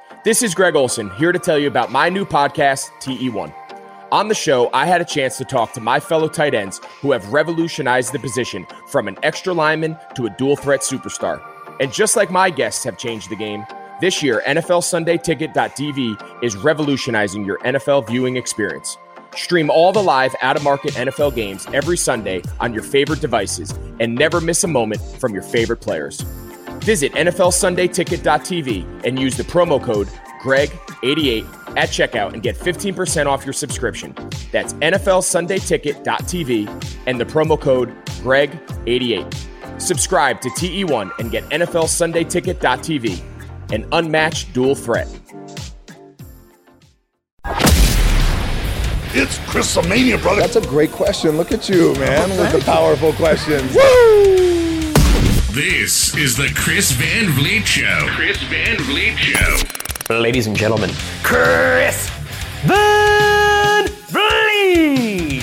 This is Greg Olson, here to tell you about my new podcast, TE1. On the show, I had a chance to talk to my fellow tight ends who have revolutionized the position from an extra lineman to a dual threat superstar. And just like my guests have changed the game, this year, NFLSundayTicket.tv is revolutionizing your NFL viewing experience. Stream all the live out-of-market NFL games every Sunday on your favorite devices and never miss a moment from your favorite players. Visit NFLSundayTicket.tv and use the promo code GREG88 at checkout and get 15% off your subscription. That's NFLSundayTicket.tv and the promo code GREG88. Subscribe to TE1 and get NFLSundayTicket.tv, an unmatched dual threat. It's Chris-a-mania, brother. That's a great question. Look at you, man, with the powerful questions. Woo! This is the Chris Van Vliet Show. Chris Van Vliet Show. Ladies and gentlemen, Chris Van Vliet.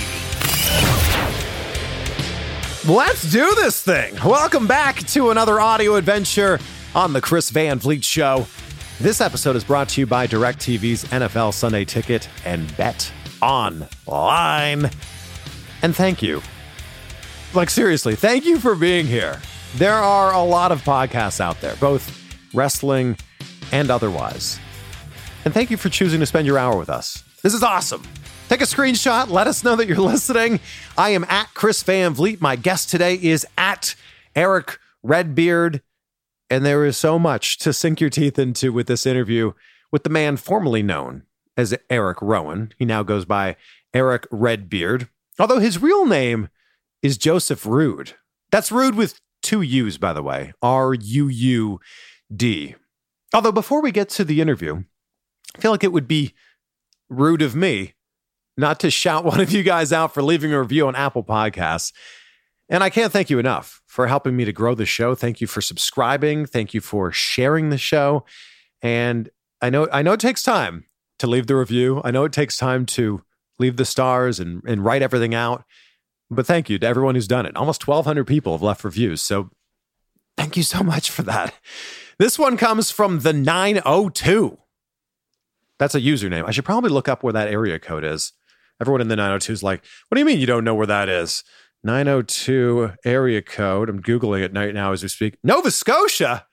Let's do this thing. Welcome back to another audio adventure on the Chris Van Vliet Show. This episode is brought to you by DirecTV's NFL Sunday Ticket and Bet Online. And thank you. Like, seriously, thank you for being here. There are a lot of podcasts out there, both wrestling and otherwise. And thank you for choosing to spend your hour with us. This is awesome. Take a screenshot. Let us know that you're listening. I am at Chris Van Vliet. My guest today is at Eric Redbeard. And there is so much to sink your teeth into with this interview with the man formerly known as Eric Rowan. He now goes by Eric Redbeard, although his real name is Joseph Ruud. That's Ruud with two U's, by the way, R-U-U-D. Although before we get to the interview, I feel like it would be rude of me not to shout one of you guys out for leaving a review on Apple Podcasts. And I can't thank you enough for helping me to grow the show. Thank you for subscribing. Thank you for sharing the show. And I know it takes time to leave the review. I know it takes time to leave the stars and write everything out. But thank you to everyone who's done it. Almost 1,200 people have left reviews. So thank you so much for that. This one comes from the 902. That's a username. I should probably look up where that area code is. Everyone in the 902 is like, what do you mean you don't know where that is? 902 area code. I'm Googling it right now as we speak. Nova Scotia.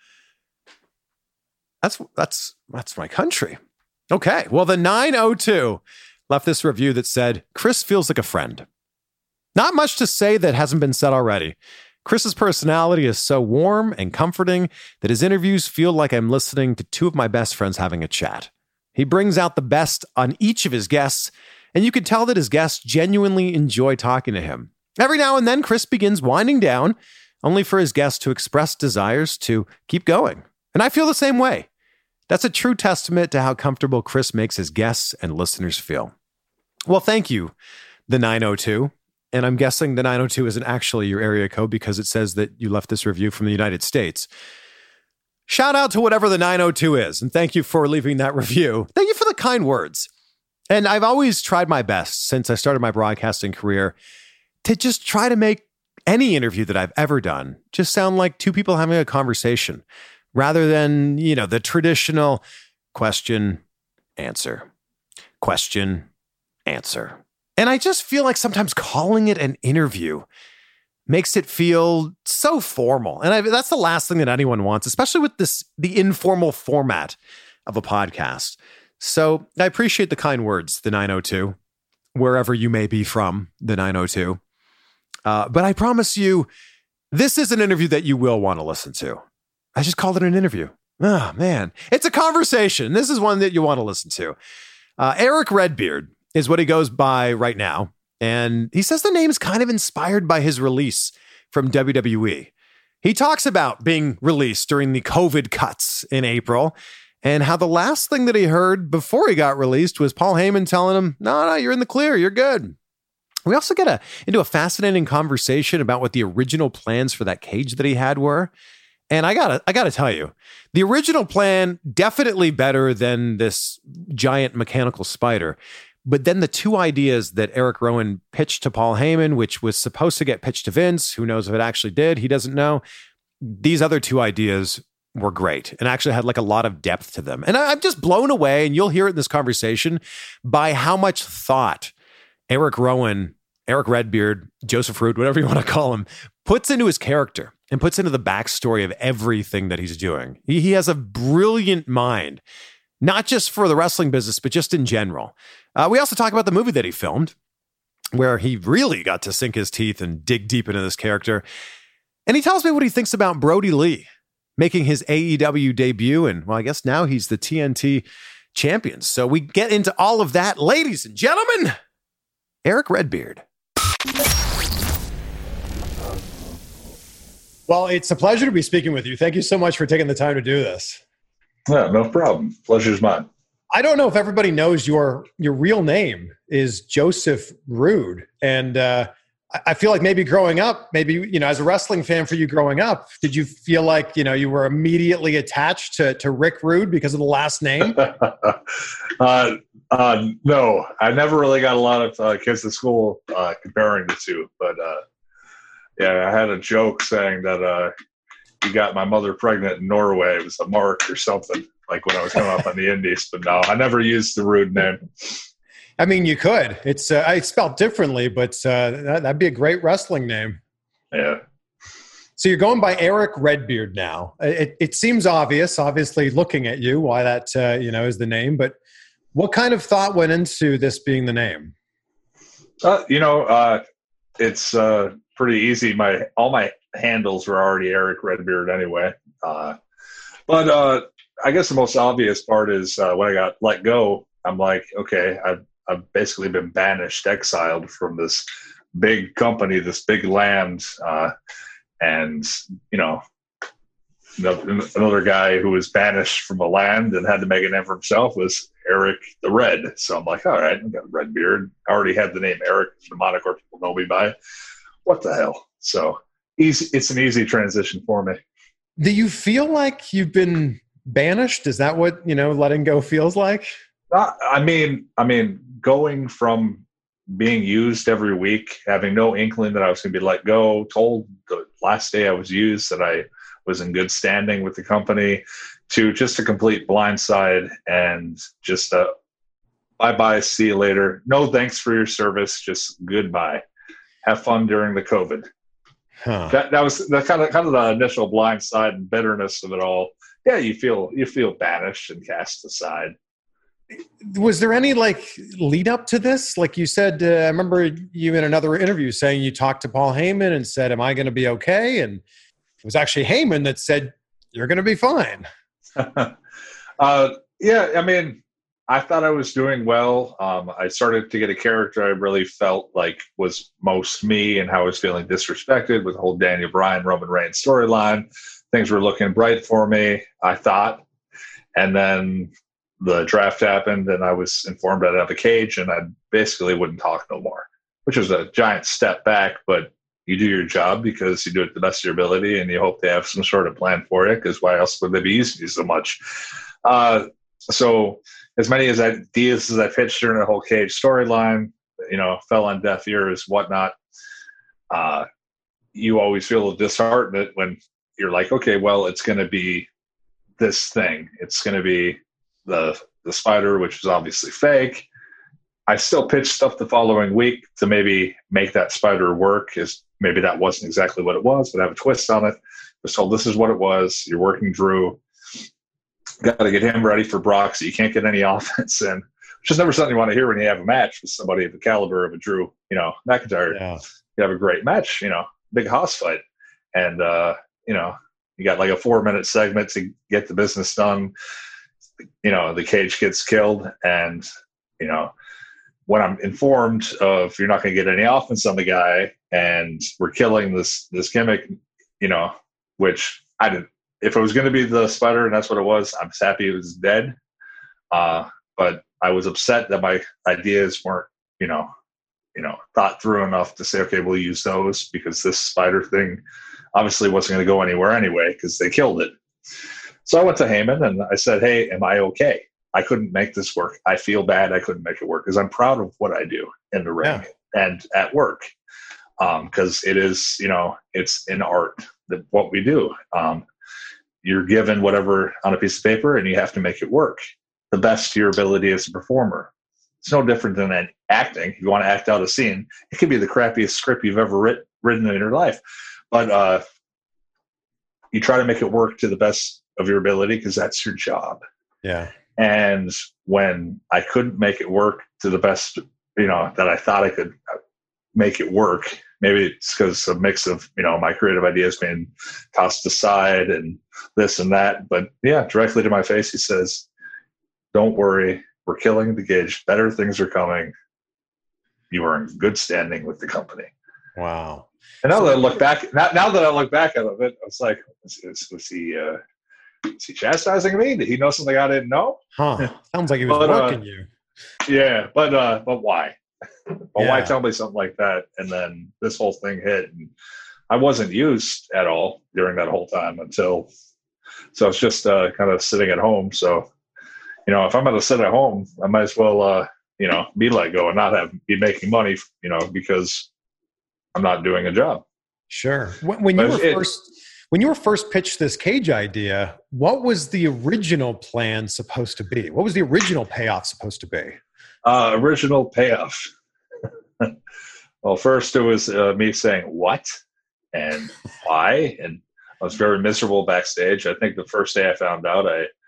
That's my country. Okay. Well, the 902 left this review that said, Chris feels like a friend. Not much to say that hasn't been said already. Chris's personality is so warm and comforting that his interviews feel like I'm listening to two of my best friends having a chat. He brings out the best on each of his guests, and you can tell that his guests genuinely enjoy talking to him. Every now and then, Chris begins winding down, only for his guests to express desires to keep going. And I feel the same way. That's a true testament to how comfortable Chris makes his guests and listeners feel. Well, thank you, the 902. And I'm guessing the 902 isn't actually your area code because it says that you left this review from the United States. Shout out to whatever the 902 is, and thank you for leaving that review. Thank you for the kind words. And I've always tried my best since I started my broadcasting career to just try to make any interview that I've ever done just sound like two people having a conversation rather than, the traditional question, answer, question, answer. And I just feel like sometimes calling it an interview makes it feel so formal. And that's the last thing that anyone wants, especially with the informal format of a podcast. So I appreciate the kind words, the 902, wherever you may be from, the 902. But I promise you, this is an interview that you will want to listen to. I just called it an interview. Oh, man. It's a conversation. This is one that you want to listen to. Eric Redbeard is what he goes by right now. And he says the name is kind of inspired by his release from WWE. He talks about being released during the COVID cuts in April and how the last thing that he heard before he got released was Paul Heyman telling him, no, you're in the clear. You're good. We also get into a fascinating conversation about what the original plans for that cage that he had were. And I gotta tell you, the original plan, definitely better than this giant mechanical spider. But then the two ideas that Eric Rowan pitched to Paul Heyman, which was supposed to get pitched to Vince, who knows if it actually did, he doesn't know. These other two ideas were great and actually had like a lot of depth to them. And I'm just blown away, and you'll hear it in this conversation, by how much thought Eric Rowan, Eric Redbeard, Joseph Root, whatever you want to call him, puts into his character and puts into the backstory of everything that he's doing. He has a brilliant mind, not just for the wrestling business, but just in general. We also talk about the movie that he filmed, where he really got to sink his teeth and dig deep into this character. And he tells me what he thinks about Brody Lee making his AEW debut. And, well, I guess now he's the TNT champion. So we get into all of that. Ladies and gentlemen, Eric Redbeard. Well, it's a pleasure to be speaking with you. Thank you so much for taking the time to do this. Yeah, no problem. Pleasure's mine. I don't know if everybody knows your real name is Joseph Roode. And I feel like maybe growing up, as a wrestling fan for you growing up, did you feel like, you were immediately attached to Rick Rude because of the last name? No, I never really got a lot of kids at school comparing the two. But, yeah, I had a joke saying that you got my mother pregnant in Norway. It was a mark or something, like when I was coming up on the Indies. But no, I never used the Rude name. I mean, you could. It's spelled differently, but that'd be a great wrestling name. Yeah. So you're going by Eric Redbeard now. It seems obvious, obviously, looking at you, why that is the name. But what kind of thought went into this being the name? It's pretty easy. All my handles were already Eric Redbeard anyway. But I guess the most obvious part is when I got let go, I'm like, okay, I've basically been banished, exiled from this big company, this big land. And, another guy who was banished from a land and had to make a name for himself was Eric the Red. So I'm like, all right, I've got a red beard. I already had the name Eric, the moniker people know me by. What the hell? So easy. It's an easy transition for me. Do you feel like you've been banished? Is that what, letting go feels like? I mean, going from being used every week, having no inkling that I was going to be let go, told the last day I was used that I was in good standing with the company, to just a complete blindside and just bye-bye, see you later. No thanks for your service, just goodbye. Have fun during the COVID. Huh. That was the kind of the initial blindside and bitterness of it all. Yeah, you feel banished and cast aside. Was there any lead up to this? Like you said, I remember you in another interview saying you talked to Paul Heyman and said, am I going to be okay? And it was actually Heyman that said, you're going to be fine. Yeah, I mean, I thought I was doing well. I started to get a character I really felt like was most me, and how I was feeling disrespected with the whole Daniel Bryan, Roman Reigns storyline. Things were looking bright for me, I thought. And then the draft happened, and I was informed I'd have a cage, and I basically wouldn't talk no more, which was a giant step back. But you do your job because you do it to the best of your ability, and you hope they have some sort of plan for you, because why else would they be using you so much? So as many ideas as I pitched during the whole cage storyline, fell on deaf ears, whatnot. You always feel disheartened when you're like, okay, well, it's going to be this thing. It's going to be the spider, which is obviously fake. I still pitched stuff the following week to maybe make that spider work, as maybe that wasn't exactly what it was, but have a twist on it. I was told this is what it was. You're working Drew. Got to get him ready for Brock, so you can't get any offense in, which is never something you want to hear when you have a match with somebody of the caliber of a Drew, McIntyre. Yeah. You have a great match, big house fight. And, you got like a 4-minute segment to get the business done. The cage gets killed. And, when I'm informed of you're not going to get any offense on the guy and we're killing this gimmick, which I didn't. If it was going to be the spider and that's what it was, I'm just happy it was dead. But I was upset that my ideas weren't, thought through enough to say, okay, we'll use those, because this spider thing obviously wasn't going to go anywhere anyway, because they killed it. So I went to Heyman and I said, hey, am I okay? I couldn't make this work. I feel bad I couldn't make it work, because I'm proud of what I do in the ring and at work. Because it is, it's an art, that what we do. you're given whatever on a piece of paper and you have to make it work the best to your ability as a performer. It's no different than acting. If you want to act out a scene, it could be the crappiest script you've ever written in your life. But you try to make it work to the best of your ability because that's your job. Yeah. And when I couldn't make it work to the best, that I thought I could make it work, maybe it's because a mix of, my creative ideas being tossed aside and this and that. But yeah, directly to my face, he says, "Don't worry, we're killing the Cage. Better things are coming. You are in good standing with the company." Wow. And now that I look back at it, I was like, was he chastising me? Did he know something I didn't know? Huh. Sounds like he was working you. Yeah, but why? Well, Yeah. why tell me something like that? And then this whole thing hit, and I wasn't used at all during that whole time so I was just kind of sitting at home. So, if I'm going to sit at home, I might as well, be let go and not be making money, because I'm not doing a job. Sure. When you were first pitched this Cage idea, what was the original plan supposed to be? What was the original payoff supposed to be? Original payoff. Well, first it was me saying what and why, and I was very miserable backstage. I think the first day I found out,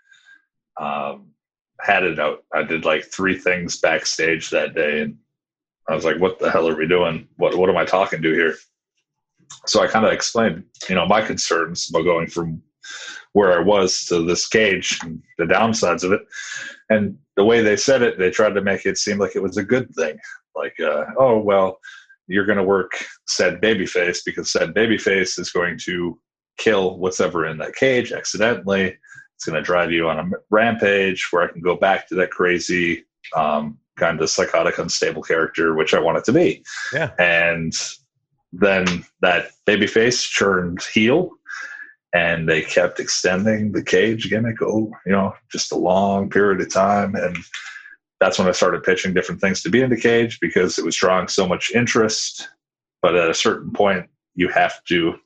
I had it out. I did like 3 things backstage that day, and I was like, "What the hell are we doing? What am I talking to here?" So I kind of explained, my concerns about going from where I was to this Cage and the downsides of it. And the way they said it, they tried to make it seem like it was a good thing. Like, oh, well, you're going to work said babyface because said babyface is going to kill what's ever in that cage accidentally. It's going to drive you on a rampage where I can go back to that crazy, kind of psychotic, unstable character, which I want it to be. Yeah. And then that babyface turned heel, and they kept extending the Cage gimmick, just a long period of time. And that's when I started pitching different things to be in the Cage because it was drawing so much interest. But at a certain point, you have to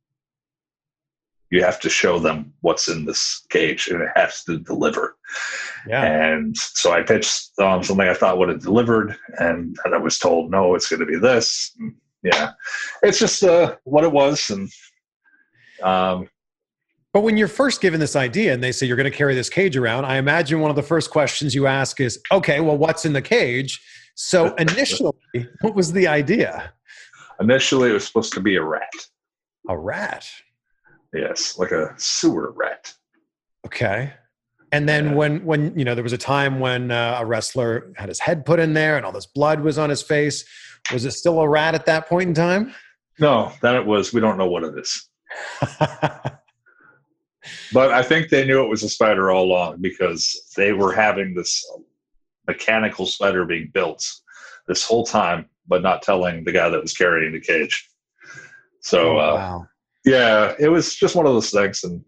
show them what's in this Cage, and it has to deliver. Yeah. And so I pitched something I thought would have delivered, and I was told, no, it's going to be this. And yeah, it's just what it was. And but when you're first given this idea and they say you're going to carry this cage around, I imagine one of the first questions you ask is, okay, well, what's in the cage? So initially, what was the idea? Initially, it was supposed to be a rat. A rat? Yes, like a sewer rat. Okay. And then when there was a time when a wrestler had his head put in there and all this blood was on his face, was it still a rat at that point in time? No, then it was, we don't know what it is. But I think they knew it was a spider all along because they were having this mechanical spider being built this whole time, but not telling the guy that was carrying the cage. So, wow. Yeah, it was just one of those things. And,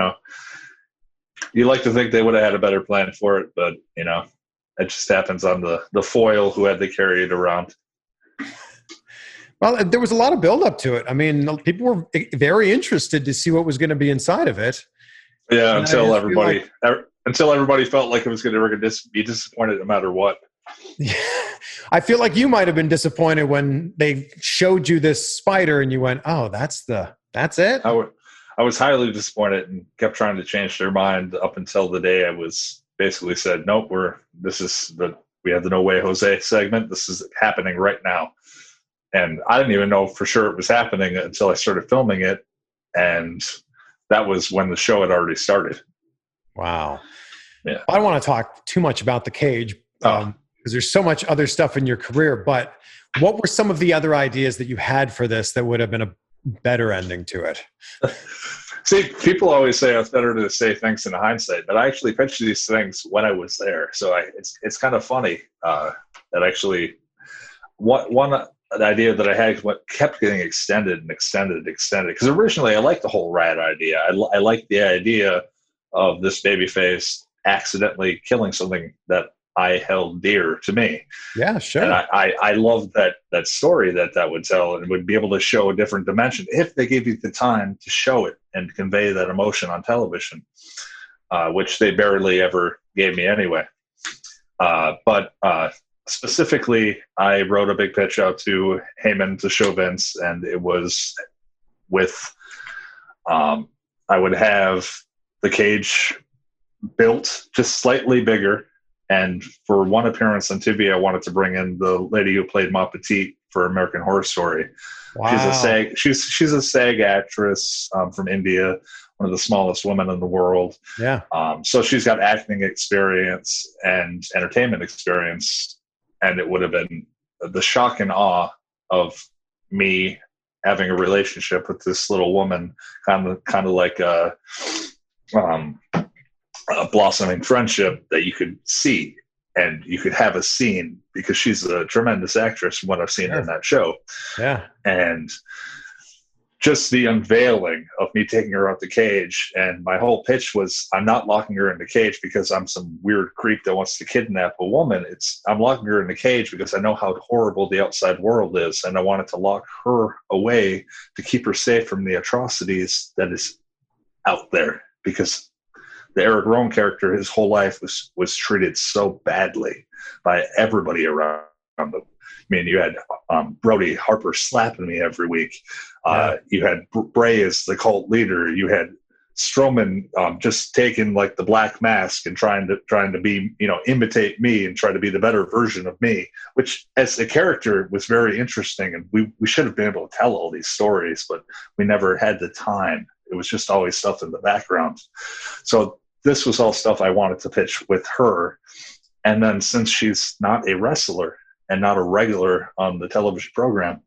you like to think they would have had a better plan for it, but, it just happens on the foil who had to carry it around. Well, there was a lot of buildup to it. I mean, people were very interested to see what was going to be inside of it. Yeah, And until everybody felt like it was going to be disappointed no matter what. Yeah. I feel like you might have been disappointed when they showed you this spider and you went, "Oh, that's it." I was highly disappointed and kept trying to change their mind up until the day I was basically said, "Nope, we have the No Way Jose segment. This is happening right now." And I didn't even know for sure it was happening until I started filming it. And that was when the show had already started. Wow. Yeah. I don't want to talk too much about the cage because there's so much other stuff in your career. But what were some of the other ideas that you had for this that would have been a better ending to it? See, people always say it's better to say things in hindsight, but I actually pitched these things when I was there. So it's kind of funny that actually one idea that I had kept getting extended and extended and extended. Because originally I liked the whole rat idea. I liked the idea of this babyface accidentally killing something that I held dear to me. Yeah, sure. And I love that story that would tell, and would be able to show a different dimension if they gave you the time to show it and convey that emotion on television, which they barely ever gave me anyway. But specifically, I wrote a big pitch out to Heyman to show Vince, and it was with I would have the cage built just slightly bigger. And for one appearance on TV, I wanted to bring in the lady who played Ma Petite for American Horror Story. Wow. She's a SAG actress from India, one of the smallest women in the world. Yeah. So she's got acting experience and entertainment experience, and it would have been the shock and awe of me having a relationship with this little woman, kind of like a blossoming friendship that you could see and you could have a scene, because she's a tremendous actress from what I've seen in that show. Yeah. And just the unveiling of me taking her out the cage, and my whole pitch was, I'm not locking her in the cage because I'm some weird creep that wants to kidnap a woman. I'm locking her in the cage because I know how horrible the outside world is, and I wanted to lock her away to keep her safe from the atrocities that is out there, because the Eric Rowan character, his whole life was treated so badly by everybody around him. I mean, you had Brody Harper slapping me every week. You had Bray as the cult leader. You had Strowman just taking like the black mask and trying to be, imitate me and try to be the better version of me, which as a character was very interesting. And we should have been able to tell all these stories, but we never had the time. It was just always stuff in the background. So this was all stuff I wanted to pitch with her. And then since she's not a wrestler and not a regular on the television program,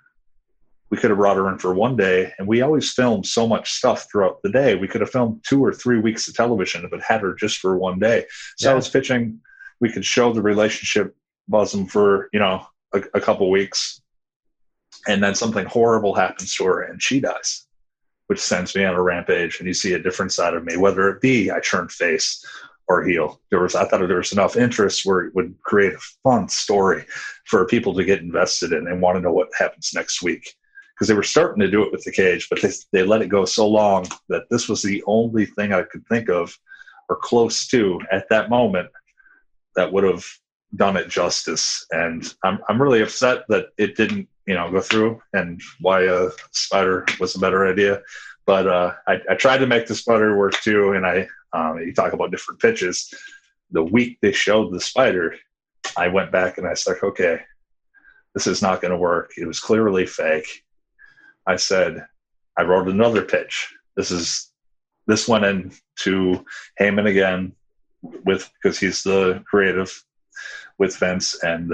we could have brought her in for one day. And we always filmed so much stuff throughout the day. We could have filmed 2 or 3 weeks of television if it had her just for one day. So I was pitching, we could show the relationship bosom for, a couple weeks. And then something horrible happens to her and she dies, which sends me on a rampage, and you see a different side of me, whether it be I turned face or heel. I thought there was enough interest where it would create a fun story for people to get invested in and want to know what happens next week. Because they were starting to do it with the cage, but they let it go so long that this was the only thing I could think of or close to at that moment that would have done it justice. And I'm really upset that it didn't go through, and why a spider was a better idea. But I tried to make the spider work too. And you talk about different pitches. The week they showed the spider, I went back and I said, okay, this is not going to work. It was clearly fake. I said, I wrote another pitch. This went into Heyman again because he's the creative with Vince. And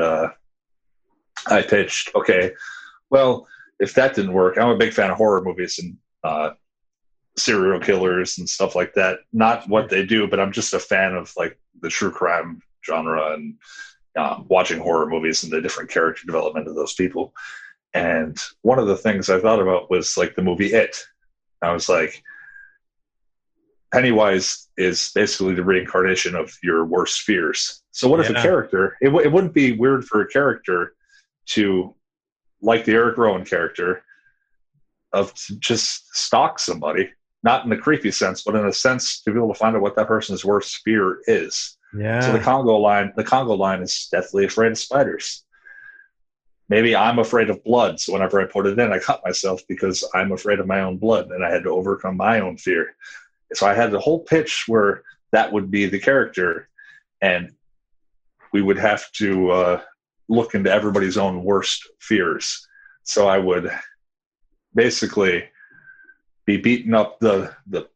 I pitched, okay, well, if that didn't work, I'm a big fan of horror movies and serial killers and stuff like that. Not what they do, but I'm just a fan of like the true crime genre and watching horror movies and the different character development of those people. And one of the things I thought about was like the movie It. I was like, Pennywise is basically the reincarnation of your worst fears. So what if a character, it wouldn't be weird for a character to, like the Eric Rowan character, of to just stalk somebody, not in the creepy sense, but in a sense to be able to find out what that person's worst fear is. Yeah. So the Congo line is deathly afraid of spiders. Maybe I'm afraid of blood. So whenever I put it in, I cut myself because I'm afraid of my own blood and I had to overcome my own fear. So I had the whole pitch where that would be the character, and we would have to look into everybody's own worst fears. So I would basically be beating up the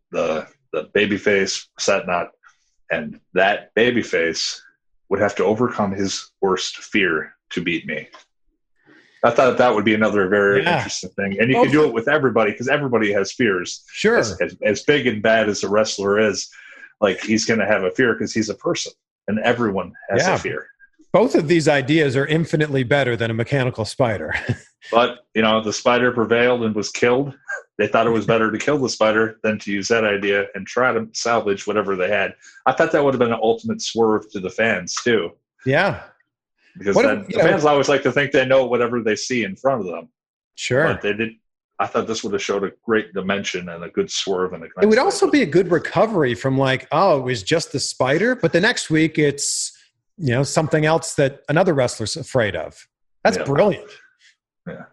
babyface Satnat, and that babyface would have to overcome his worst fear to beat me. I thought that would be another very interesting thing. And you can do it with everybody because everybody has fears. Sure. As big and bad as a wrestler is, like he's going to have a fear because he's a person and everyone has a fear. Both of these ideas are infinitely better than a mechanical spider. But, the spider prevailed and was killed. They thought it was better to kill the spider than to use that idea and try to salvage whatever they had. I thought that would have been an ultimate swerve to the fans, too. Yeah. Because the fans always like to think they know whatever they see in front of them. Sure. But they did. I thought this would have showed a great dimension and a good swerve. It would also be a good recovery from it was just the spider. But the next week it's, something else that another wrestler's afraid of. That's brilliant. Yeah.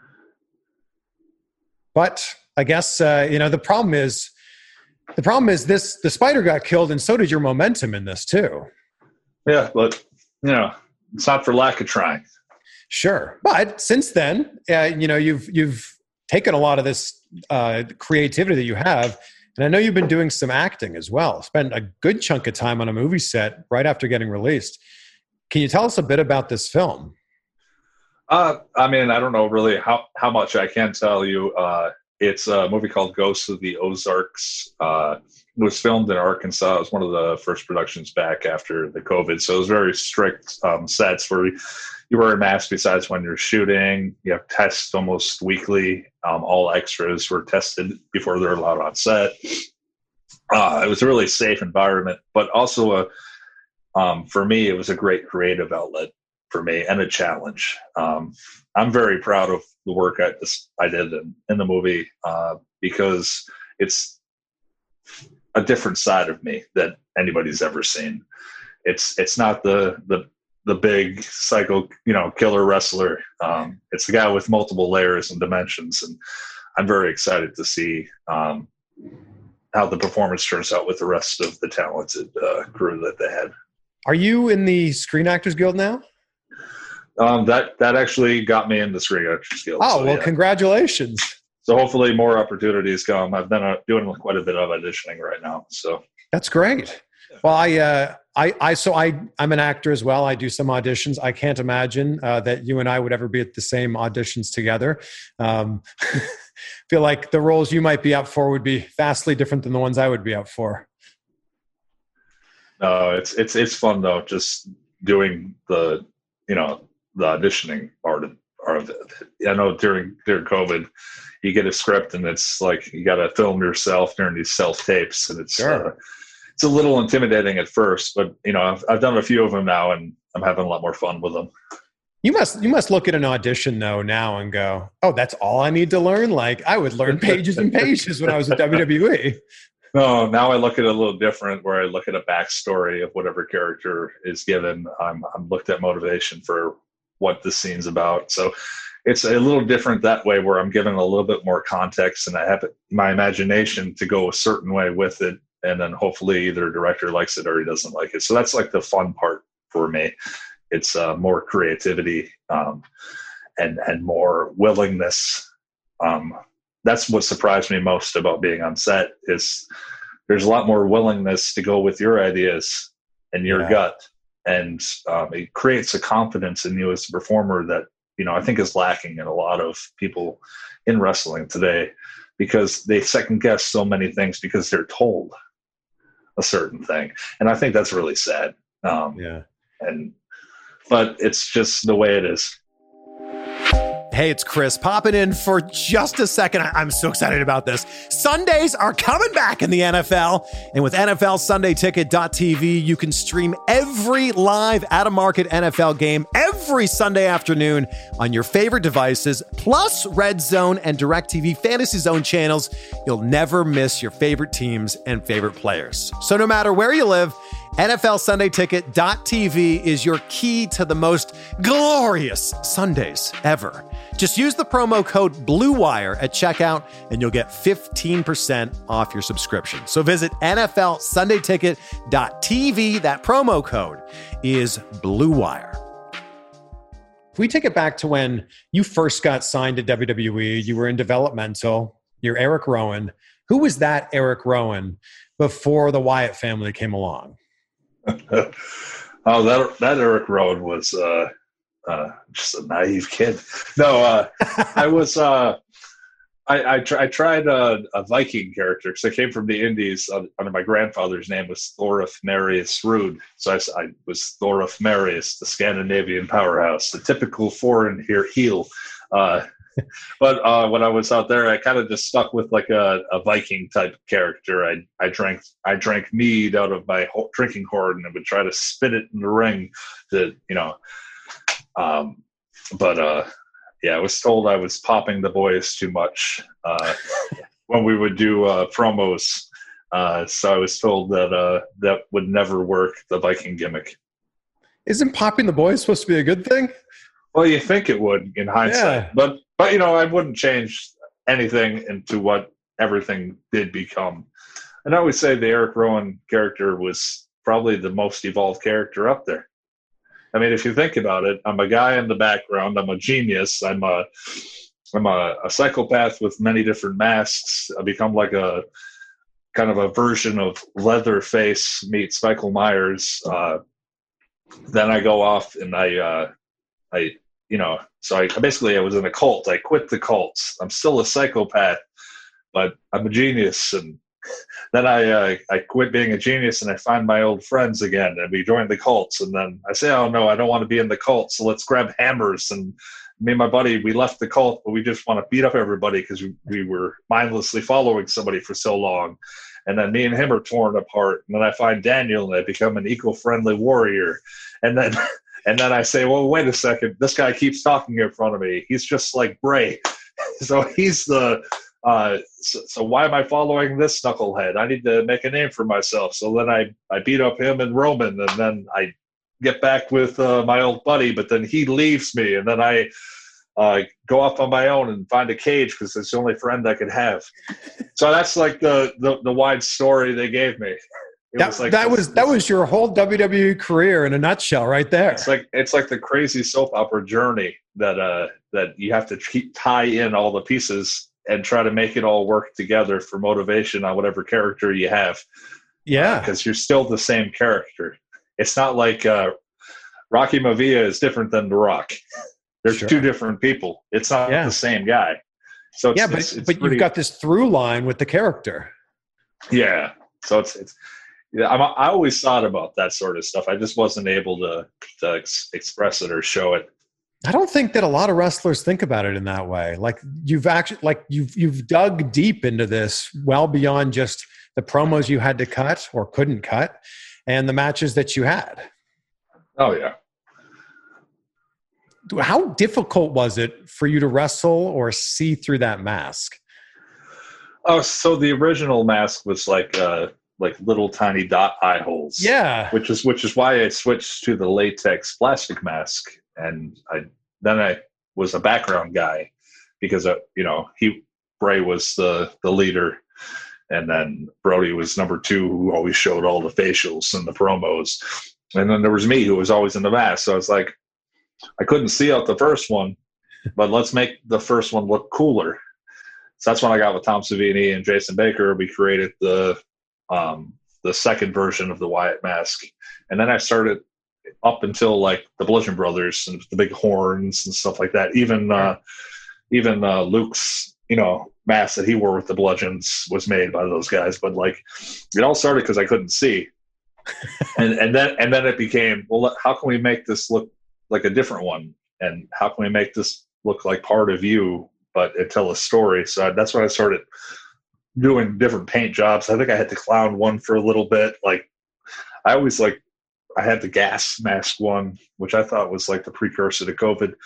But I guess, the problem is the spider got killed and so did your momentum in this too. Yeah. But, it's not for lack of trying. Sure. But since then, you've taken a lot of this creativity that you have, and I know you've been doing some acting as well. Spent a good chunk of time on a movie set right after getting released. Can you tell us a bit about this film? I don't know really how much I can tell you. It's a movie called Ghosts of the Ozarks. It was filmed in Arkansas. It was one of the first productions back after the COVID. So it was very strict sets where you wear a mask besides when you're shooting. You have tests almost weekly. All extras were tested before they're allowed on set. It was a really safe environment, but also for me, it was a great creative outlet for me and a challenge. I'm very proud of the work I did in the movie because it's a different side of me that anybody's ever seen. It's not the big psycho, killer wrestler. It's the guy with multiple layers and dimensions. And I'm very excited to see how the performance turns out with the rest of the talented crew that they had. Are you in the Screen Actors Guild now? That actually got me in the Screen Actors Guild. Oh, well, congratulations. So hopefully more opportunities come. I've been doing quite a bit of auditioning right now. So that's great. Well, I'm an actor as well. I do some auditions. I can't imagine that you and I would ever be at the same auditions together. Feel like the roles you might be up for would be vastly different than the ones I would be up for. No, it's fun though. Just doing the auditioning part of it. I know during COVID, you get a script and it's like you got to film yourself during these self tapes, and it's it's a little intimidating at first, but I've done a few of them now, and I'm having a lot more fun with them. You must look at an audition though now and go, oh, that's all I need to learn. Like I would learn pages and pages when I was at WWE. No, now I look at it a little different, where I look at a backstory of whatever character is given. I'm looked at motivation for what the scene's about. So it's a little different that way, where I'm given a little bit more context and I have my imagination to go a certain way with it. And then hopefully either director likes it or he doesn't like it. So that's like the fun part for me. It's more creativity and more willingness. That's what surprised me most about being on set is there's a lot more willingness to go with your ideas and your gut. And it creates a confidence in you as a performer that, I think is lacking in a lot of people in wrestling today, because they second guess so many things because they're told a certain thing. And I think that's really sad. But it's just the way it is. Hey, it's Chris popping in for just a second. I'm so excited about this. Sundays are coming back in the NFL. And with NFL SundayTicket.tv, you can stream every live out-of-market NFL game every Sunday afternoon on your favorite devices, plus Red Zone and DirecTV Fantasy Zone channels. You'll never miss your favorite teams and favorite players. So no matter where you live, NFL SundayTicket.tv is your key to the most glorious Sundays ever. Just use the promo code BLUEWIRE at checkout and you'll get 15% off your subscription. So visit NFL SundayTicket.tv. That promo code is BLUEWIRE. If we take it back to when you first got signed to WWE, you were in developmental, you're Eric Rowan. Who was that Eric Rowan before the Wyatt family came along? That Eric Rowan was just a naive kid. No, I was. I tried a Viking character because I came from the Indies under my grandfather's name was Thorolf Marius Rude. So I was Thorolf Marius, the Scandinavian powerhouse, the typical foreign heel But when I was out there, I kind of just stuck with like a Viking type character. I drank mead out of my drinking horn and would try to spit it in the ring to, yeah, I was told I was popping the boys too much when we would do promos. So I was told that that would never work, the Viking gimmick. Isn't popping the boys supposed to be a good thing? Well, you think it would in hindsight, but I wouldn't change anything into what everything did become. And I always say the Eric Rowan character was probably the most evolved character up there. I mean, if you think about it, I'm a guy in the background. I'm a genius. I'm a psychopath with many different masks. I become like a kind of a version of Leatherface meets Michael Myers. Then I go off and I basically I was in a cult. I quit the cults. I'm still a psychopath, but I'm a genius. And then I quit being a genius and I find my old friends again and we join the cults. And then I say, oh no, I don't want to be in the cult. So let's grab hammers. And me and my buddy, we left the cult, but we just want to beat up everybody because we were mindlessly following somebody for so long. And then me and him are torn apart. And then I find Daniel and I become an eco-friendly warrior. And then I say, well, wait a second. This guy keeps talking in front of me. He's just like Bray. So he's the so why am I following this knucklehead? I need to make a name for myself. So then I beat up him and Roman, and then I get back with my old buddy, but then he leaves me, and then I go off on my own and find a cage because it's the only friend I could have. So that's like the wide story they gave me. That was your whole WWE career in a nutshell, right there. It's like the crazy soap opera journey that you have to tie in all the pieces and try to make it all work together for motivation on whatever character you have. Yeah, because you're still the same character. It's not like Rocky Maivia is different than The Rock. They're two different people. It's not the same guy. So but you've got this through line with the character. Yeah. So it's. Yeah, I always thought about that sort of stuff. I just wasn't able to express it or show it. I don't think that a lot of wrestlers think about it in that way. Like you've dug deep into this, well beyond just the promos you had to cut or couldn't cut, and the matches that you had. Oh yeah. How difficult was it for you to wrestle or see through that mask? Oh, so the original mask was like little tiny dot eye holes. Yeah. Which is why I switched to the latex plastic mask. And I was a background guy because Bray was the leader, and then Brody was number 2 who always showed all the facials and the promos. And then there was me who was always in the mask. So I was like, I couldn't see out the first one, but let's make the first one look cooler. So that's when I got with Tom Savini and Jason Baker. We created the second version of the Wyatt mask, and then I started up until like the Bludgeon Brothers and the big horns and stuff like that. Even Luke's mask that he wore with the Bludgeons was made by those guys. But like it all started because I couldn't see, and then it became, well, how can we make this look like a different one, and how can we make this look like part of you but tell a story? So that's when I started doing different paint jobs. I think I had the clown one for a little bit. Like I had the gas mask one, which I thought was like the precursor to COVID.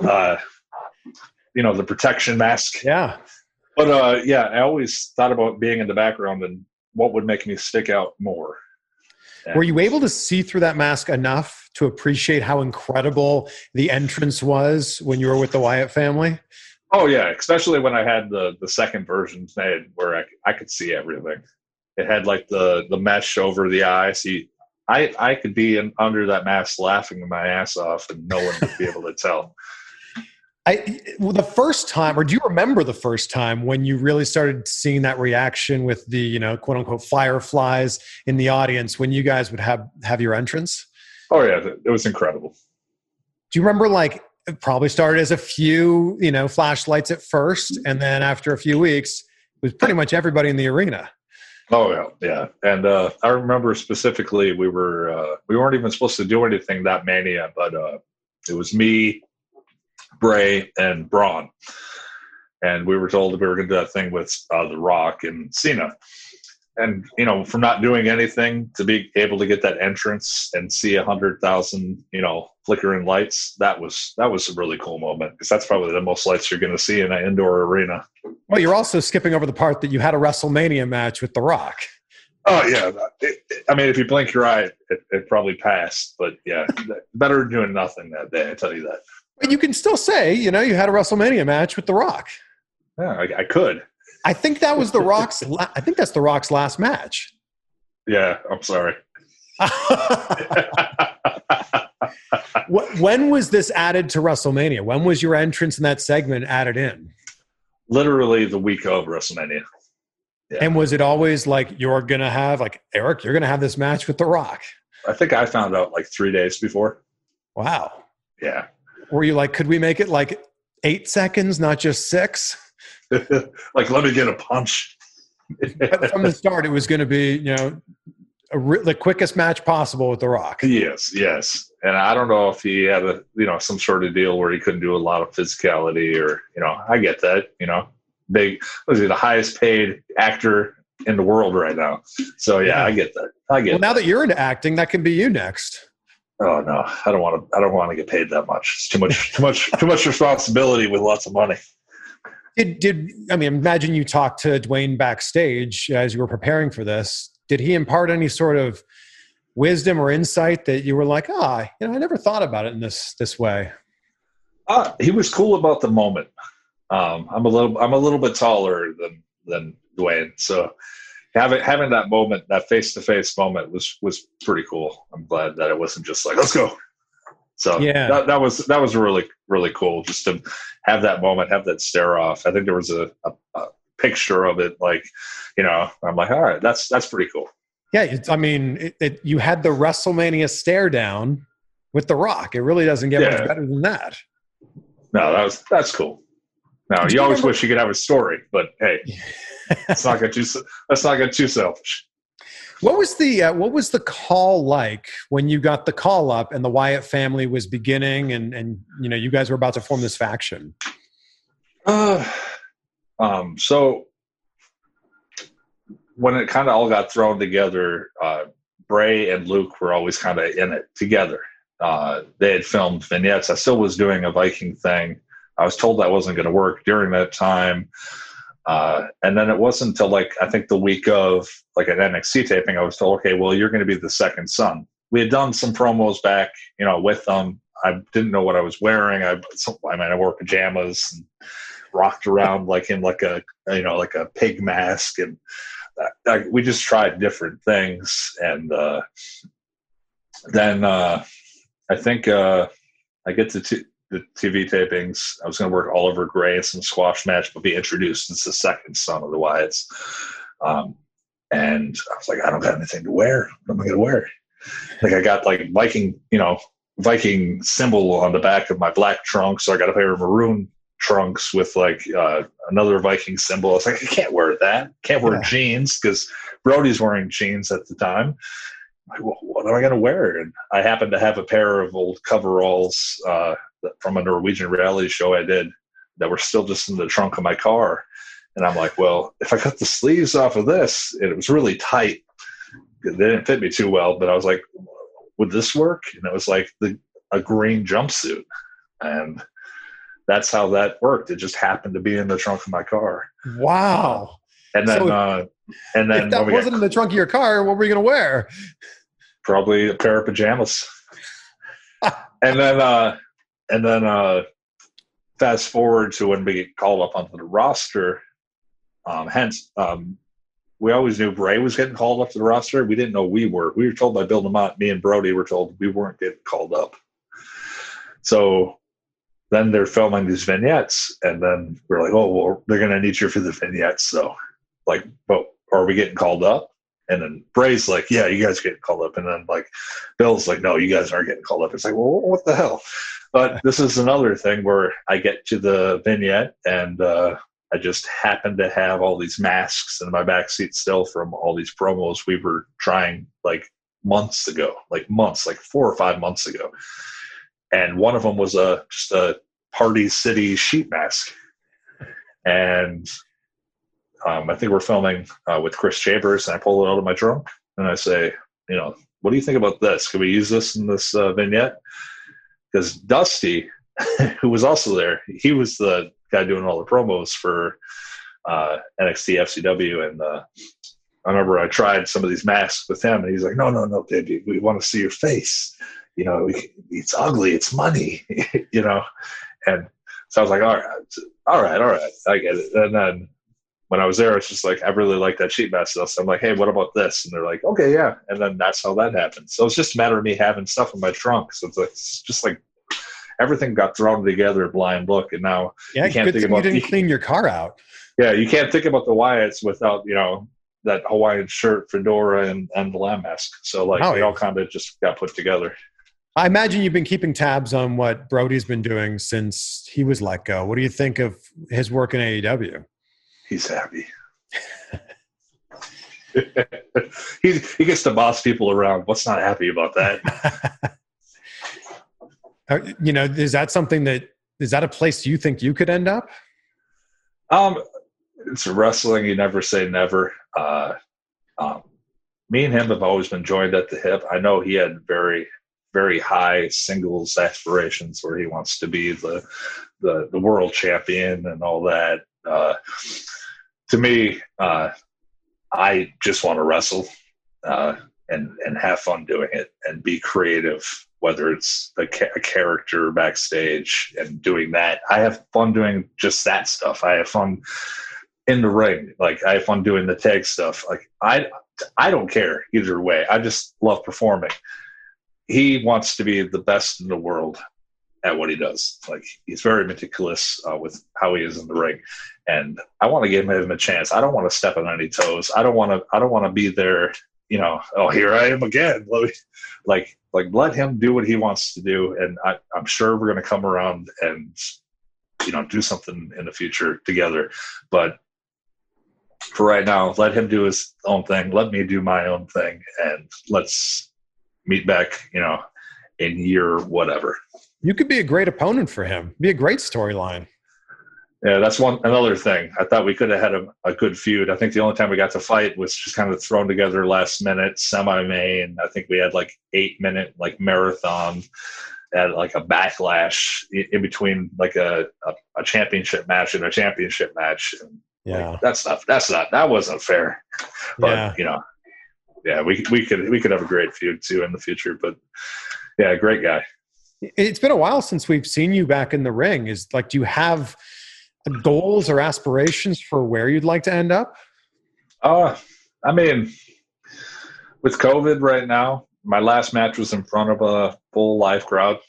The protection mask. Yeah. But I always thought about being in the background and what would make me stick out more. And were you able to see through that mask enough to appreciate how incredible the entrance was when you were with the Wyatt family? Oh yeah, especially when I had the second version made where I could see everything. It had like the mesh over the eye. See, I could be under that mask laughing my ass off and no one would be able to tell. The first time, or do you remember the first time when you really started seeing that reaction with the quote unquote fireflies in the audience when you guys would have your entrance? Oh yeah, it was incredible. Do you remember it probably started as a few, flashlights at first, and then after a few weeks, it was pretty much everybody in the arena. Oh yeah. And I remember specifically we weren't even supposed to do anything that Mania, but it was me, Bray and Braun. And we were told that we were going to do that thing with The Rock and Cena. And, you know, from not doing anything to be able to get that entrance and see 100,000, you know, flickering lights, that was a really cool moment, because that's probably the most lights you're going to see in an indoor arena. Well, you're also skipping over the part that you had a WrestleMania match with The Rock. Oh, yeah. I mean, if you blink your eye, it probably passed. But, yeah, better than doing nothing that day, I tell you that. But you can still say, you know, you had a WrestleMania match with The Rock. Yeah, I could. I think that was The Rock's. I think that's The Rock's last match. Yeah, I'm sorry. When was this added to WrestleMania? When was your entrance in that segment added in? Literally the week of WrestleMania. Yeah. And was it always like, you're going to have, like, Eric, you're going to have this match with The Rock? I think I found out like 3 days before. Wow. Yeah. Were you like, could we make it like 8 seconds, not just 6? Like, let me get a punch. From the start, it was going to be, you know, the quickest match possible with The Rock. Yes. And I don't know if he had some sort of deal where he couldn't do a lot of physicality, or, you know, I get that, you know, was he the highest paid actor in the world right now? So yeah. I get that. Well, now that you're into acting, that can be you next. Oh no, I don't want to get paid that much. It's too much responsibility with lots of money. Imagine you talked to Dwayne backstage as you were preparing for this. Did he impart any sort of wisdom or insight that you were like, I never thought about it in this way? He was cool about the moment. I'm a little bit taller than Dwayne, so having that moment, that face-to-face moment, was pretty cool. I'm glad that it wasn't just like, let's go. So yeah, that was really, really cool, just to have that moment, have that stare off. I think there was a picture of it, like, you know, I'm like, all right, that's pretty cool. Yeah, you had the WrestleMania stare down with The Rock. It really doesn't get much better than that. No, that's cool. Now, you always wish you could have a story, but hey, let's not get too selfish. What was the call like when you got the call up and the Wyatt family was beginning, and you know, you guys were about to form this faction? So when it kind of all got thrown together, Bray and Luke were always kind of in it together. They had filmed vignettes. I still was doing a Viking thing. I was told that wasn't going to work during that time. And then it wasn't until, like, I think the week of, like, an NXT taping, I was told, okay, well, you're going to be the second son. We had done some promos back, you know, with them. I didn't know what I was wearing. I wore pajamas and rocked around like in like a pig mask, and we just tried different things. And then I think I get to the TV tapings. I was going to work Oliver Gray in some squash match, but be introduced as the second son of the Wyatts. And I was like, I don't got anything to wear. What am I going to wear? Like, I got like Viking symbol on the back of my black trunks. So I got a pair of maroon trunks with like another Viking symbol. I was like, I can't wear that. Can't wear jeans, because Brody's wearing jeans at the time. Like, well, what am I going to wear? And I happened to have a pair of old coveralls from a Norwegian reality show I did that were still just in the trunk of my car. And I'm like, well, if I cut the sleeves off of this, and it was really tight, they didn't fit me too well, but I was like, would this work? And it was like a green jumpsuit. And that's how that worked. It just happened to be in the trunk of my car. Wow. And then, if that wasn't in the trunk of your car, what were you going to wear? Probably a pair of pajamas. and then fast forward to when we get called up onto the roster. We always knew Bray was getting called up to the roster. We didn't know we were. We were told by Bill DeMott, me and Brody were told we weren't getting called up. So then they're filming these vignettes, and then we're like, oh, well, they're going to need you for the vignettes. So, like, but are we getting called up? And then Bray's like, yeah, you guys are getting called up. And then, like, Bill's like, no, you guys aren't getting called up. It's like, well, what the hell? But this is another thing where I get to the vignette, and I just happen to have all these masks in my backseat still from all these promos we were trying like months ago, like 4 or 5 months ago. And one of them was just a Party City sheet mask. And I think we're filming with Chris Chambers, and I pull it out of my trunk and I say, what do you think about this? Can we use this in this vignette? Because Dusty, who was also there, he was the guy doing all the promos for NXT FCW. And I remember I tried some of these masks with him, and he's like, no, baby, we want to see your face. It's ugly. It's money, And so I was like, all right, I get it. And then when I was there, it's just like, I really like that sheet mask stuff. So I'm like, hey, what about this? And they're like, okay, yeah. And then that's how that happened. So it's just a matter of me having stuff in my trunk. So it's just like everything got thrown together, blind look. And now you can't think about you didn't clean your car out. Yeah, you can't think about the Wyatts without, that Hawaiian shirt, fedora, and the lamb mask. So it all kind of just got put together. I imagine you've been keeping tabs on what Brody's been doing since he was let go. What do you think of his work in AEW? He's happy. he gets to boss people around. What's not happy about that? Is that something is that a place you think you could end up? It's wrestling. You never say never. Me and him have always been joined at the hip. I know he had very, very high singles aspirations where he wants to be the world champion and all that. To me, I just want to wrestle and have fun doing it and be creative, whether it's a character backstage and doing that. I have fun doing just that stuff. I have fun in the ring. Like, I have fun doing the tag stuff. Like, I don't care either way. I just love performing. He wants to be the best in the world at what he does. Like, he's very meticulous with how he is in the ring, and I want to give him a chance. I don't want to step on any toes. I don't want to be there. Here I am again. Let him do what he wants to do, and I'm sure we're going to come around and do something in the future together. But for right now, let him do his own thing. Let me do my own thing, and let's meet back, in year whatever. You could be a great opponent for him. Be a great storyline. Yeah, that's another thing. I thought we could have had a good feud. I think the only time we got to fight was just kind of thrown together last minute, semi-main. I think we had 8-minute marathon at a backlash in between a championship match and a championship match. And yeah, that wasn't fair. But yeah, we could have a great feud too in the future. But yeah, great guy. It's been a while since we've seen you back in the ring. Do you have goals or aspirations for where you'd like to end up? I mean, with COVID right now, my last match was in front of a full live crowd.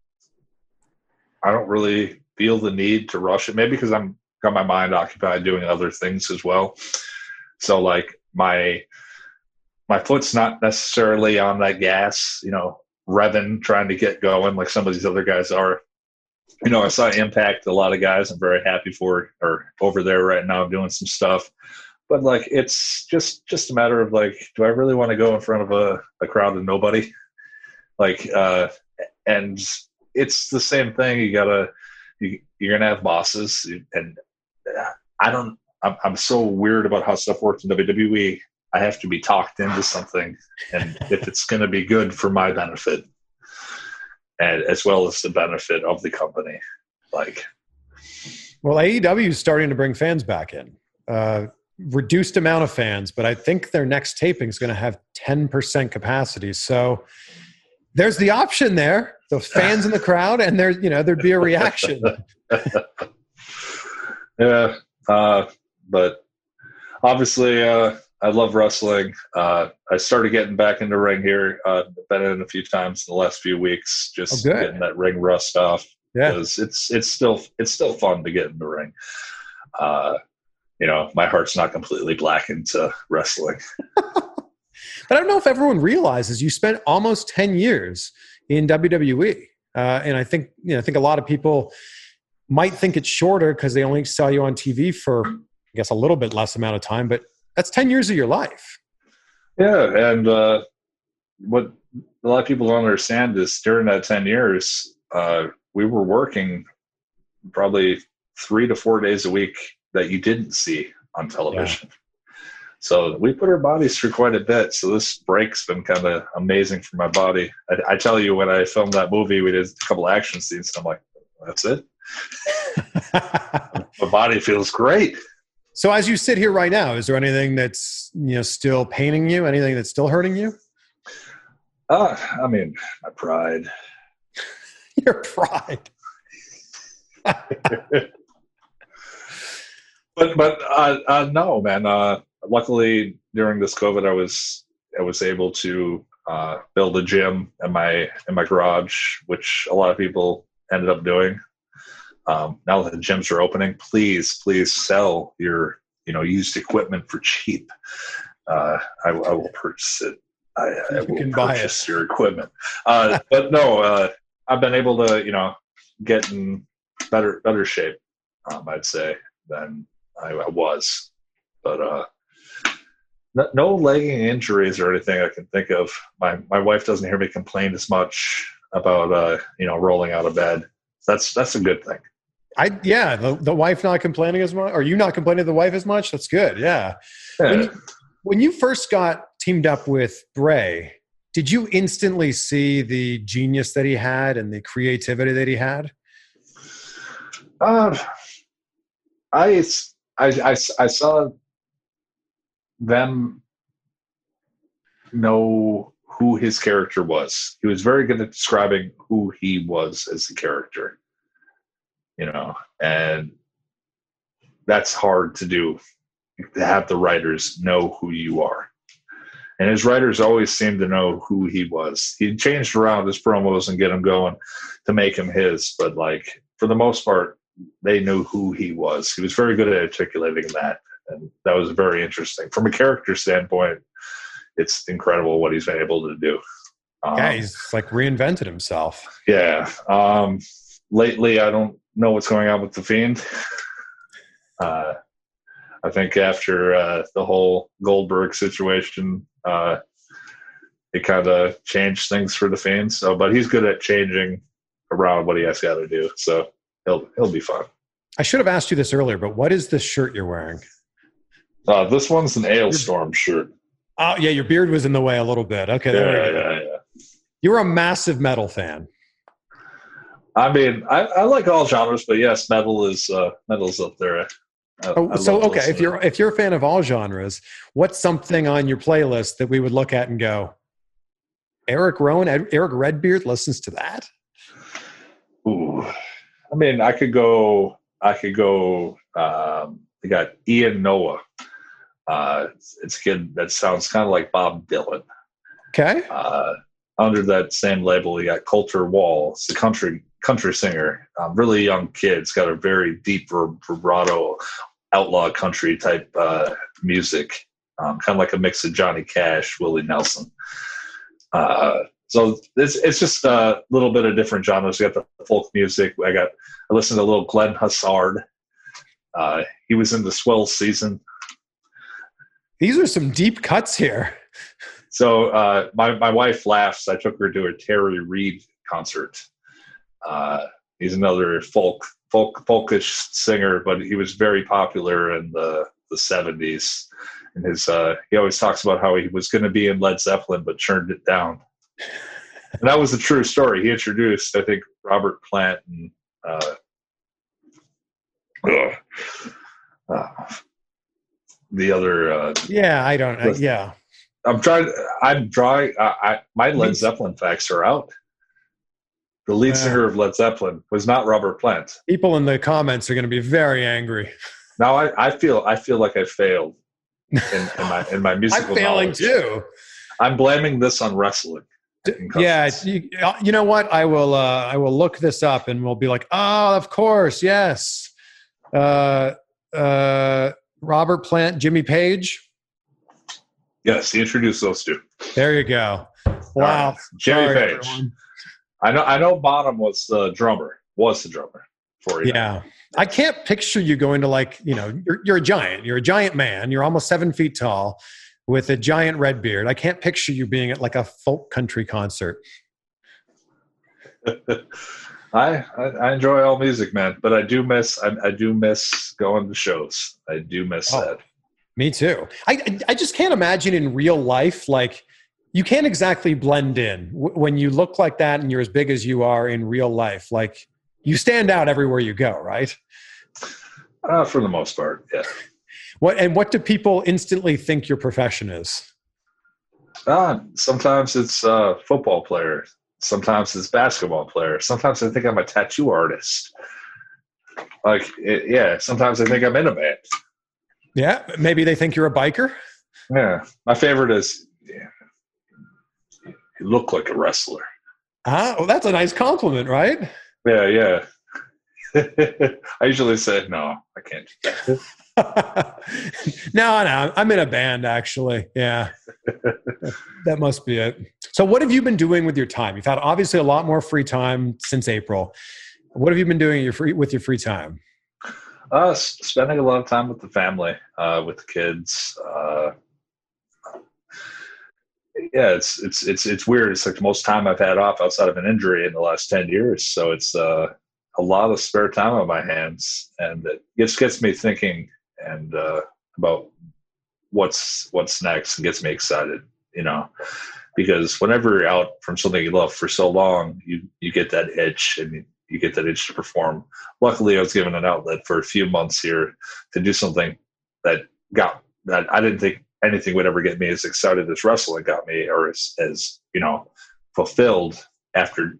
I don't really feel the need to rush it. Maybe because I'm got my mind occupied doing other things as well. So my foot's not necessarily on that gas, revving, trying to get going like some of these other guys are. I saw Impact, a lot of guys I'm very happy for are over there right now doing some stuff. But it's just a matter of do I really want to go in front of a crowd of nobody? And it's the same thing. You're gonna have bosses, and I'm so weird about how stuff works in WWE. I have to be talked into something, and if it's going to be good for my benefit, and as well as the benefit of the company, Well, AEW is starting to bring fans back in. Reduced amount of fans, but I think their next taping is going to have 10% capacity. So there's the option there. The fans in the crowd, and there'd be a reaction. Yeah, but obviously, I love wrestling. I started getting back in the ring here. Been in a few times in the last few weeks, just getting that ring rust off. Yeah, because it's still fun to get in the ring. My heart's not completely blackened to wrestling. But I don't know if everyone realizes you spent almost 10 years in WWE, and I think a lot of people might think it's shorter because they only saw you on TV for, I guess, a little bit less amount of time, but that's 10 years of your life. Yeah. And what a lot of people don't understand is during that 10 years, we were working probably 3 to 4 days a week that you didn't see on television. Yeah. So we put our bodies through quite a bit. So this break's been kind of amazing for my body. I tell you, when I filmed that movie, we did a couple of action scenes. And I'm like, that's it. My body feels great. So as you sit here right now, is there anything that's still paining you? Anything that's still hurting you? I mean, my pride. Your pride. but no, man. Luckily, during this COVID, I was able to build a gym in my garage, which a lot of people ended up doing. Now that the gyms are opening, please sell your used equipment for cheap. I will purchase it. I will purchase your equipment. But no, I've been able to get in better shape. I'd say than I was, but. No legging injuries or anything I can think of. My wife doesn't hear me complain as much about rolling out of bed. That's a good thing. The wife not complaining as much, or you not complaining to the wife as much. That's good. Yeah. When you first got teamed up with Bray, did you instantly see the genius that he had and the creativity that he had? I saw them know who his character was. He was very good at describing who he was as a character, and that's hard to do, to have the writers know who you are. And his writers always seemed to know who he was. He changed around his promos and get him going to make him his, but for the most part, they knew who he was. He was very good at articulating that. And that was very interesting. From a character standpoint, it's incredible what he's been able to do. He's reinvented himself. Yeah. Lately, I don't know what's going on with The Fiend. I think after the whole Goldberg situation, it kind of changed things for The Fiend. So, but he's good at changing around what he has got to do. So he'll be fun. I should have asked you this earlier, but what is this shirt you're wearing? This one's an Ailstorm shirt. Oh, yeah, your beard was in the way a little bit. Okay, yeah. You're a massive metal fan. I mean, I like all genres, but yes, metal is up there. If you're a fan of all genres, what's something on your playlist that we would look at and go, Eric Rowan, Eric Redbeard listens to that? Ooh, I mean, I could go. They got Ian Noah. It's a kid that sounds kind of like Bob Dylan. Okay. Under that same label, you got Coulter Wall. It's a country singer. Really young kid. It's got a very deep vibrato, outlaw country type music. Kind of like a mix of Johnny Cash, Willie Nelson. So it's just a little bit of different genres. We got the folk music. I listened to a little Glenn Hassard. He was in the Swell season. These are some deep cuts here. So my wife laughs. I took her to a Terry Reid concert. He's another folkish singer, but he was very popular in the 70s. And he always talks about how he was going to be in Led Zeppelin, but turned it down. And that was a true story. He introduced, I think, Robert Plant and the other. I'm drawing. My Led Zeppelin facts are out. The lead singer of Led Zeppelin was not Robert Plant. People in the comments are going to be very angry. Now I feel like I failed in my musical. I'm failing knowledge. Too. I'm blaming this on wrestling. Yeah, you know what? I will look this up and we'll be like, oh, of course, yes. Robert Plant, Jimmy Page. Yes, he introduced those two. There you go. Wow, Jimmy Page. Everyone. I know Bonham was the drummer for you. Yeah, I can't picture you going to you're a giant. You're a giant man. You're almost 7 feet tall with a giant red beard. I can't picture you being at like a folk country concert. I enjoy all music, man, but I do miss going to shows. I do miss that. Me too. I just can't imagine in real life, like, you can't exactly blend in when you look like that and you're as big as you are in real life. Like, you stand out everywhere you go, right? For the most part, yeah. What do people instantly think your profession is? Sometimes it's football player. Sometimes it's basketball player. Sometimes I think I'm a tattoo artist. Sometimes I think I'm in a band. Yeah, maybe they think you're a biker. Yeah, my favorite is, you look like a wrestler. Well, that's a nice compliment, right? Yeah. I usually say, no, I can't do that. No, I'm in a band, actually. Yeah, that must be it. So what have you been doing with your time? You've had obviously a lot more free time since April. What have you been doing with your free time? Spending a lot of time with the family, with the kids. It's weird. It's like the most time I've had off outside of an injury in the last 10 years. So it's a lot of spare time on my hands, and it just gets me thinking and about what's next, and gets me excited, because whenever you're out from something you love for so long, you get that itch, and you get that itch to perform. Luckily, I was given an outlet for a few months here to do something that I didn't think anything would ever get me as excited as wrestling got me, or as fulfilled after,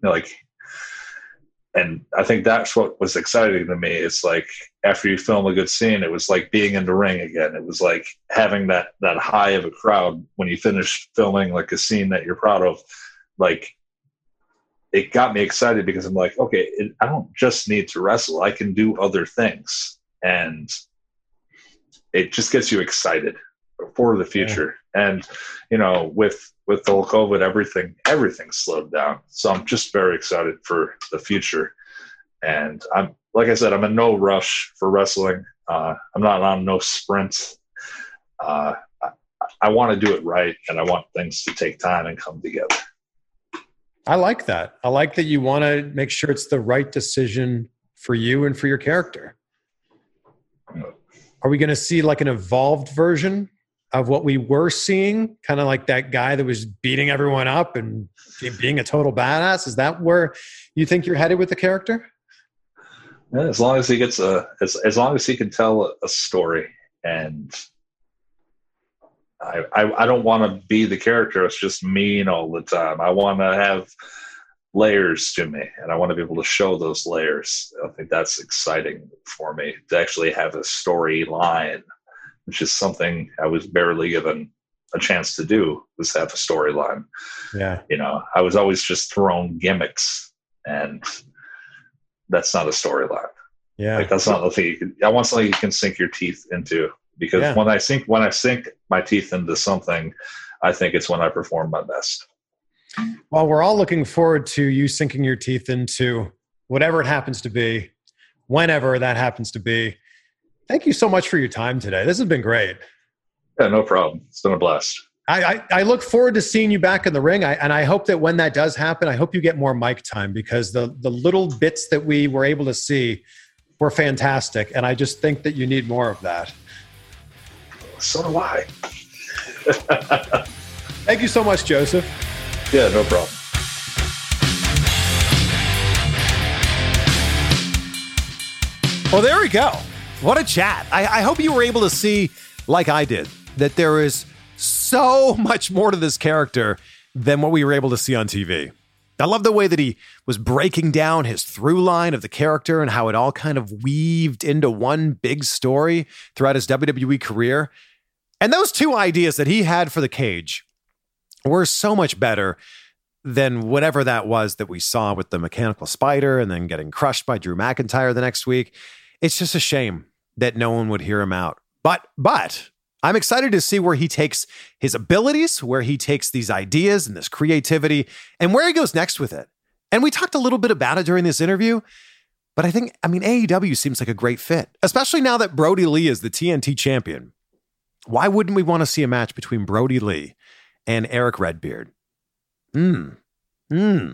and I think that's what was exciting to me. It's like, after you film a good scene, it was like being in the ring again. It was like having that high of a crowd when you finish filming like a scene that you're proud of. Like, it got me excited because I'm like, okay, I don't just need to wrestle. I can do other things. And it just gets you excited for the future. Yeah. And, with the whole COVID, everything slowed down. So I'm just very excited for the future. And like I said, I'm in no rush for wrestling. I'm not on no sprint. I want to do it right, and I want things to take time and come together. I like that. I like that you want to make sure it's the right decision for you and for your character. Are we going to see like an evolved version of what we were seeing? Kind of like that guy that was beating everyone up and being a total badass? Is that where you think you're headed with the character? Yeah, as long as he gets as long as he can tell a story. And I don't want to be the character that's just mean all the time. I want to have layers to me, and I want to be able to show those layers. I think that's exciting for me, to actually have a storyline, which is something I was barely given a chance to do, was have a storyline. Yeah. I was always just thrown gimmicks, and that's not a storyline. Yeah. Like, that's not the thing. I want something you can sink your teeth into, because when I sink my teeth into something, I think it's when I perform my best. Well, we're all looking forward to you sinking your teeth into whatever it happens to be, whenever that happens to be. Thank you so much for your time today. This has been great. Yeah, no problem. It's been a blast. I look forward to seeing you back in the ring. And I hope that when that does happen, I hope you get more mic time, because the little bits that we were able to see were fantastic. And I just think that you need more of that. So do I. Thank you so much, Joseph. Yeah, no problem. Well, there we go. What a chat. I hope you were able to see, like I did, that there is so much more to this character than what we were able to see on TV. I love the way that he was breaking down his through line of the character and how it all kind of weaved into one big story throughout his WWE career. And those two ideas that he had for the cage were so much better than whatever that was that we saw with the mechanical spider and then getting crushed by Drew McIntyre the next week. It's just a shame that no one would hear him out. But I'm excited to see where he takes his abilities, where he takes these ideas and this creativity, and where he goes next with it. And we talked a little bit about it during this interview, but AEW seems like a great fit, especially now that Brody Lee is the TNT champion. Why wouldn't we want to see a match between Brody Lee and Eric Redbeard?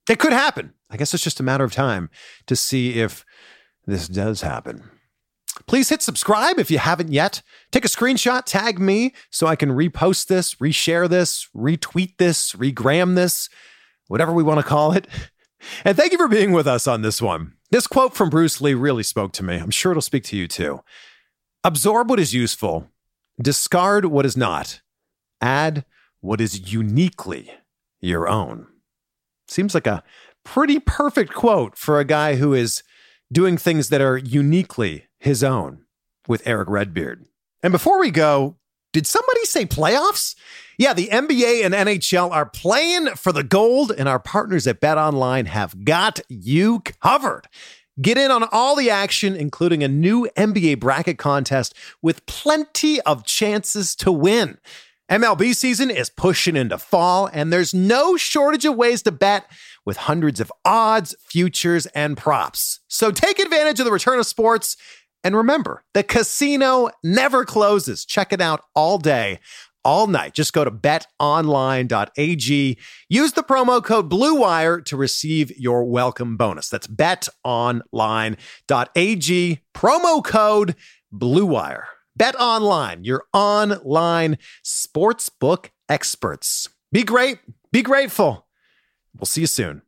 It could happen. I guess it's just a matter of time to see if this does happen. Please hit subscribe if you haven't yet. Take a screenshot, tag me so I can repost this, reshare this, retweet this, regram this, whatever we want to call it. And thank you for being with us on this one. This quote from Bruce Lee really spoke to me. I'm sure it'll speak to you too. Absorb what is useful, discard what is not, add what is uniquely your own. Seems like a pretty perfect quote for a guy who is doing things that are uniquely his own with Eric Redbeard. And before we go, did somebody say playoffs? Yeah, the NBA and NHL are playing for the gold, and our partners at BetOnline have got you covered. Get in on all the action, including a new NBA bracket contest with plenty of chances to win. MLB season is pushing into fall, and there's no shortage of ways to bet with hundreds of odds, futures, and props. So take advantage of the return of sports. And remember, the casino never closes. Check it out all day, all night. Just go to betonline.ag. Use the promo code BlueWire to receive your welcome bonus. That's betonline.ag. Promo code BlueWire. BetOnline, your online sportsbook experts. Be great. Be grateful. We'll see you soon.